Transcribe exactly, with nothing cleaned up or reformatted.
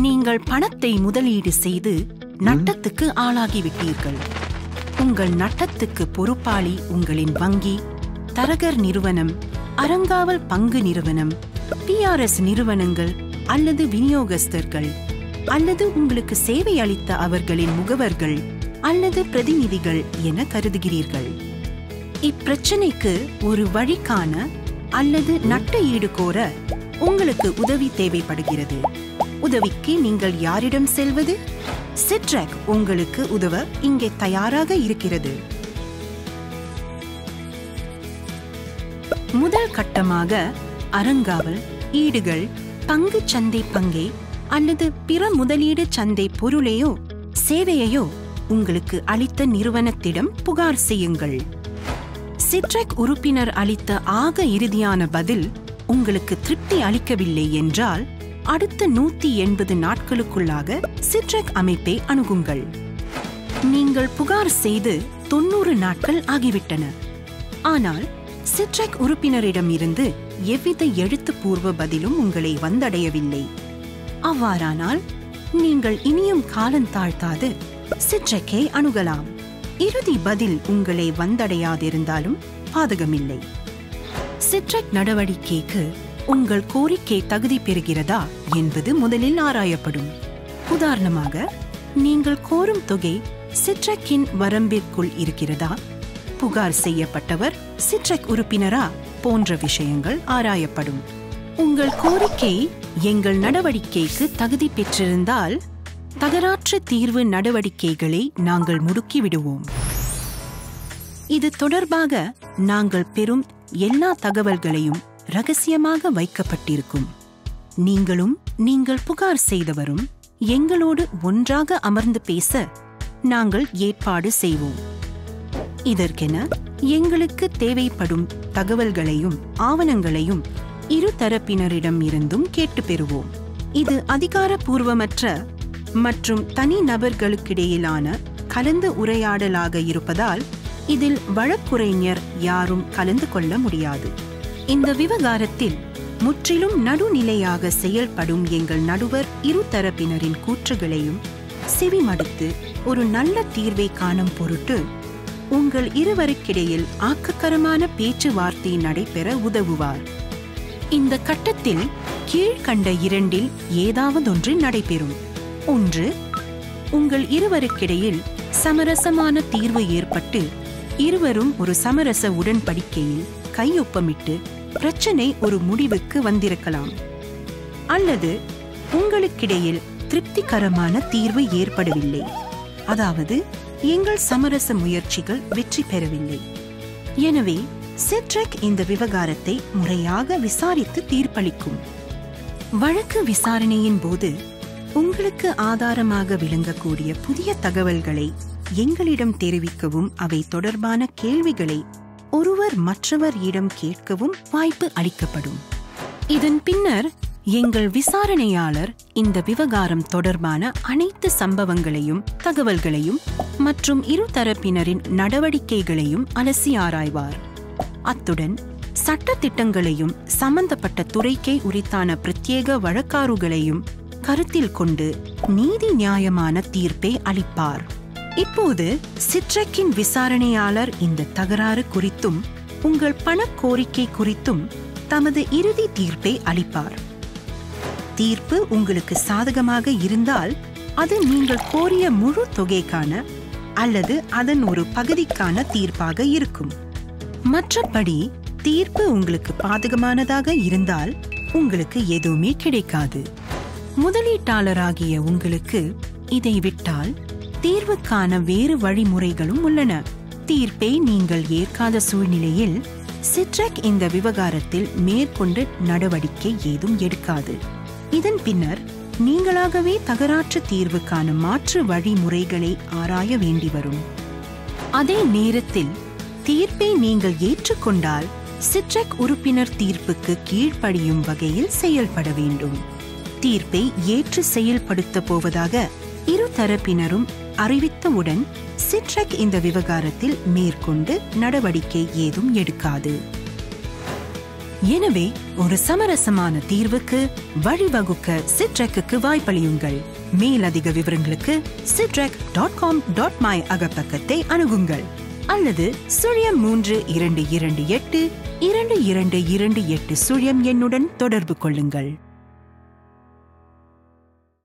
நீங்கள் பணத்தை முதலீடு செய்து நட்டத்துக்கு ஆளாகிவிட்டீர்கள். உங்கள் நட்டத்துக்கு பொறுப்பாளி உங்களின் வங்கி, தரகர் நிறுவனம், அறங்காவல் பங்கு நிறுவனம், பி ஆர் எஸ் நிறுவனங்கள் அல்லது விநியோகஸ்தர்கள் அல்லது உங்களுக்கு சேவை அளித்த அவர்களின் முகவர்கள் அல்லது பிரதிநிதிகள் என கருதுகிறீர்கள். இப்பிரச்சனைக்கு ஒரு வழி காண அல்லது நட்ட ஈடு கோர உங்களுக்கு உதவி தேவைப்படுகிறது. உதவிக்கு நீங்கள் யாரிடம் செல்வது? சிட்ராக் உங்களுக்கு உதவ இங்கே தயாராக இருக்கிறது. முதல் கட்டமாக அறங்காவல் ஈடுகள், பங்கு சந்தை பங்கை அல்லது பிற முதலீடு சந்தை பொருளையோ சேவையையோ உங்களுக்கு அளித்த நிறுவனத்திடம் புகார் செய்யுங்கள். சிட்ராக் உறுப்பினர் அளித்த ஆக இறுதியான பதில் உங்களுக்கு திருப்தி அளிக்கவில்லை என்றால் அடுத்த நூத்தி எண்பது நாட்களுக்குள்ளாக சிட்ராக் அமைப்பை அணுகுங்கள். நீங்கள் புகார் செய்து தொன்னூறு நாட்கள் ஆகிவிட்டன. ஆனால் சிட்ராக் உறுப்பினரிடம் இருந்து எவ்வித எழுத்துப்பூர்வ பதிலும் உங்களை வந்தடையவில்லை. அவ்வாறானால் நீங்கள் இனியும் காலந்தாழ்த்தாது சிட்ராக்கை அணுகலாம். இறுதி பதில் உங்களை வந்தடையாதிருந்தாலும் பாதகமில்லை. சிட்ராக் நடவடிக்கைக்கு உங்கள் கோரிக்கை தகுதி பெறுகிறதா என்பது முதலில் ஆராயப்படும். உதாரணமாக, நீங்கள் கோரும் தொகை சிட்ராக்கின் வரம்பிற்குள் இருக்கிறதா, புகார் செய்யப்பட்டவர் சிட்ராக் உறுப்பினரா போன்ற விஷயங்கள் ஆராயப்படும். உங்கள் கோரிக்கை எங்கள் நடவடிக்கைக்கு தகுதி பெற்றிருந்தால் தகராற்று தீர்வு நடவடிக்கைகளை நாங்கள் முடுக்கிவிடுவோம். இது தொடர்பாக நாங்கள் பெறும் எல்லா தகவல்களையும் ரகசியமாக வைக்கப்பட்டிருக்கும். நீங்களும் நீங்கள் புகார் செய்தவரும் எங்களோடு ஒன்றாக அமர்ந்து பேச நாங்கள் ஏற்பாடு செய்வோம். இதற்கென எங்களுக்கு தேவைப்படும் தகவல்களையும் ஆவணங்களையும் இரு தரப்பினரிடம் இருந்தும் கேட்டு பெறுவோம். இது அதிகாரப்பூர்வமற்ற மற்றும் தனி நபர்களுக்கிடையிலான கலந்து உரையாடலாக இருப்பதால் இதில் வழக்குரைஞர் யாரும் கலந்து கொள்ள முடியாது. இந்த விவகாரத்தில் முற்றிலும் நடுநிலையாக செயல்படும் எங்கள் நடுவர் இரு தரப்பினரின் கூற்றுகளையும் செவிமடுத்து ஒரு நல்ல தீர்வை காணும் பொருட்டு உங்கள் இருவருக்கிடையில் ஆக்கக்கரமான பேச்சுவார்த்தை நடைபெற உதவுவார். இந்த கட்டத்தில் கீழ்கண்ட இரண்டில் ஏதாவதொன்று நடைபெறும். ஒன்று, உங்கள் இருவருக்கிடையில் சமரசமான தீர்வு ஏற்பட்டு இருவரும் ஒரு சமரச உடன்படிக்கையில் கையொப்பமிட்டு பிரச்சனை ஒரு முடிவுக்கு வந்திருக்கலாம். அல்லது உங்களுக்கிடையில் திருப்திகரமான தீர்வு ஏற்படவில்லை, அதாவது எங்கள் சமரச முயற்சிகள் வெற்றி பெறவில்லை. எனவே சிட்ராக் இந்த விவகாரத்தை முறையாக விசாரித்து தீர்ப்பளிக்கும். வழக்கு விசாரணையின் போது உங்களுக்கு ஆதாரமாக விளங்கக்கூடிய புதிய தகவல்களை எங்களிடம் தெரிவிக்கவும் அவை தொடர்பான கேள்விகளை ஒருவர் மற்றவர் இடம் கேட்கவும் வாய்ப்பு அளிக்கப்படும். இதன் பின்னர் எங்கள் விசாரணையாளர் இந்த விவகாரம் தொடர்பான அனைத்து சம்பவங்களையும் தகவல்களையும் மற்றும் இரு தரப்பினரின் நடவடிக்கைகளையும் அலசி ஆராய்வார். அத்துடன் சட்ட திட்டங்களையும் சம்பந்தப்பட்ட துறைக்கே உரித்தான பிரத்யேக வழக்காறுகளையும் கருத்தில் கொண்டு நீதி நியாயமான தீர்ப்பை அளிப்பார். இப்போது சிட்ராக்கின் விசாரணையாளர் இந்த தகராறு குறித்தும் உங்கள் பண கோரிக்கை குறித்தும் தமது இறுதி தீர்ப்பை அளிப்பார். தீர்ப்பு உங்களுக்கு சாதகமாக இருந்தால் அது நீங்கள் கோரிய முழு தொகைக்கான அல்லது அதன் ஒரு பகுதிக்கான தீர்ப்பாக இருக்கும். மற்றபடி தீர்ப்பு உங்களுக்கு பாதகமானதாக இருந்தால் உங்களுக்கு எதுவுமே கிடைக்காது. முதலீட்டாளராகிய உங்களுக்கு இதை விட்டால் தீர்வுக்கான வேறு வழிமுறைகளும் உள்ளன. தீர்ப்பை நீங்கள் ஏற்காத சூழ்நிலையில் சிட்ராக் இந்த விவகாரத்தில் மேற்கொண்டு நடவடிக்கை ஏதும் எடுக்காது. இதன் பின்னர் நீங்களாகவே தகராற்று தீர்வுக்கான மாற்று வழிமுறைகளை ஆராய வேண்டி வரும். அதே நேரத்தில் தீர்ப்பை நீங்கள் ஏற்றுக்கொண்டால் சிட்ராக் உறுப்பினர் தீர்ப்புக்கு கீழ்ப்படியும் வகையில் செயல்பட வேண்டும். தீர்ப்பை ஏற்று செயல்படுத்த போவதாக இரு தரப்பினரும் அறிவித்தவுடன் சிட்ராக் இந்த விவகாரத்தில் மேற்கொண்டு நடவடிக்கை ஏதும் எடுக்காது. எனவே ஒரு சமரசமான தீர்வுக்கு வழிவகுக்க சிட்ரெக்கு வாய்ப்பளியுங்கள். மேலதிக விவரங்களுக்கு Citrek dot com dot MY அகப்பக்கத்தை அணுகுங்கள் அல்லது சுழியம் மூன்று இரண்டு இரண்டு எட்டு இரண்டு இரண்டு இரண்டு எட்டு சுழியம் எண்ணுடன் தொடர்பு கொள்ளுங்கள்.